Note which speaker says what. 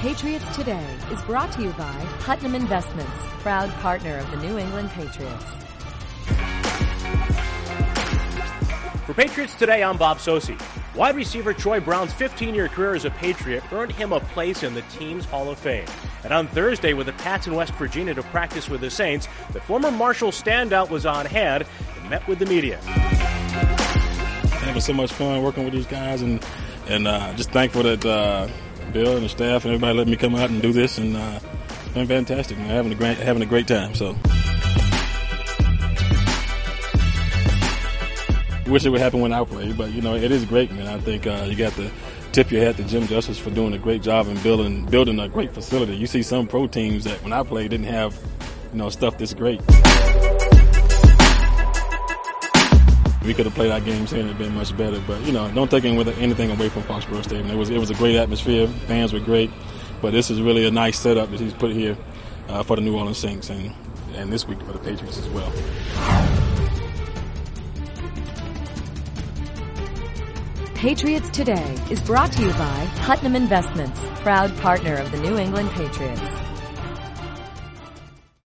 Speaker 1: Patriots Today is brought to you by Putnam Investments, proud partner of the New England Patriots.
Speaker 2: For Patriots Today, I'm Bob Sosi. Wide receiver Troy Brown's 15-year career as a Patriot earned him a place in the team's Hall of Fame. And on Thursday, with the Pats in West Virginia to practice with the Saints, the former Marshall standout was on hand and met with the media.
Speaker 3: Having so much fun working with these guys, and just thankful that Bill and the staff and everybody let me come out and do this, and it's been fantastic. Man. Having a great time. So, wish it would happen when I play, but it is great, man. I think you got to tip your hat to Jim Justice for doing a great job in building a great facility. You see some pro teams that when I played didn't have stuff this great. We could have played our games here and it'd been much better, but don't take anything away from Foxborough Stadium. It was a great atmosphere. Fans were great, but this is really a nice setup that he's put here for the New Orleans Saints and this week for the Patriots as well.
Speaker 1: Patriots Today is brought to you by Putnam Investments, proud partner of the New England Patriots.